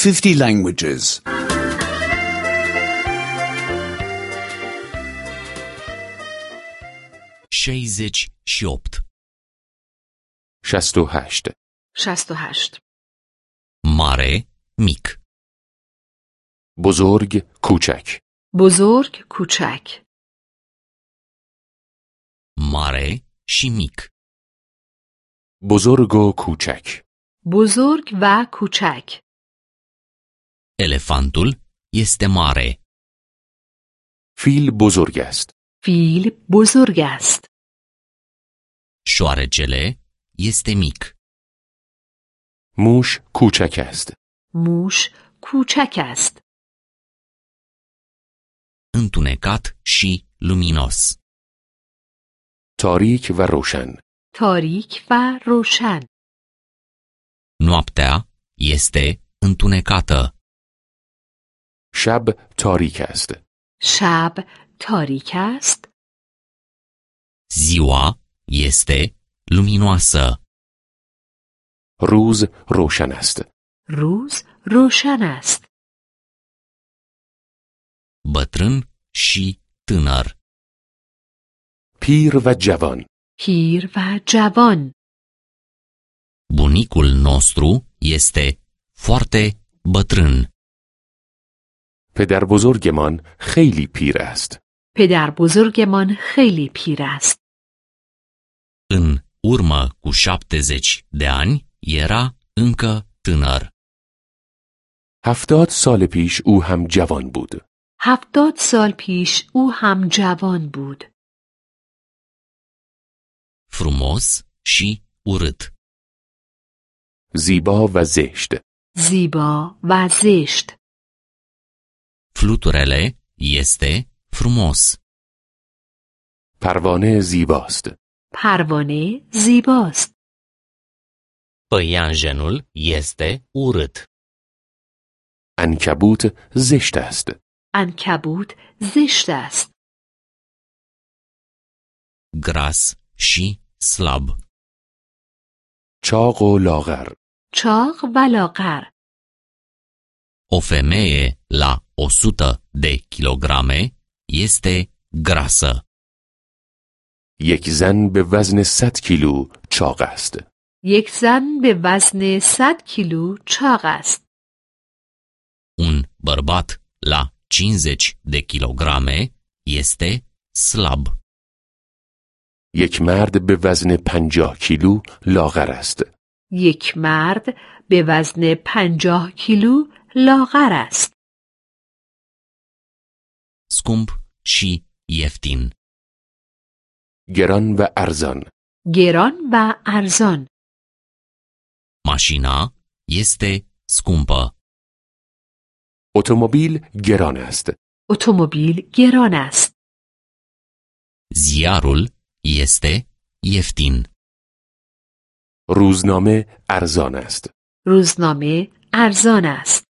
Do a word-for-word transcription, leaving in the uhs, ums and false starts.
fifty languages. șaizeci și opt. شست و هشت. شست و هشت. Mare, mic. بزرگ کوچک. بزرگ کوچک. Mare și mic. بزرگ و کوچک. بزرگ و کوچک. Elefantul este mare. فیل بزرگ است. فیل بزرگ است. Șoarecele este mic. موش کوچک است. موش کوچک است. Întunecat și luminos. تاریک و روشن. تاریک و روشن. Noaptea este întunecată. شب تاریک است. شب تاریک است. Ziua este luminoasă. روز روشن است. روز روشن است. Bătrân și tânăr. پیر و جوان. پیر و جوان. Bunicul nostru este foarte bătrân. پدر بزرگمان خیلی پیر است. پدر بزرگمان خیلی پیر است. În urmă cu șaptezeci de ani era încă tânăr. هفتاد سال پیش او هم جوان بود. هفتاد سال پیش او هم جوان بود. Frumos și urât. زیبا و زشت. زیبا و زشت. Fluturele este frumos. پروانه زیباست. پروانه زیباست. Păianjenul este urât. عنکبوت زشت است. عنکبوت زشت است. Gras și slab. چاق و لاغر. چاق و لاغر. O femeie la o sută de kilograme este grasă. یک زن به وزن صد کیلو چاق است. یک زن به وزن صد کیلو چاق است. Un bărbat la cincizeci de kilograme este slab. یک مرد به وزن پنجاه کیلو لاغر است. یک مرد به وزن پنجاه کیلو لاغر است. Scump și ieftin. گران و ارزان. گران و ارزان. Mașina este scumpă. اتومبیل گران است. اتومبیل گران است. Ziarul este ieftin. روزنامه ارزان است. روزنامه ارزان است.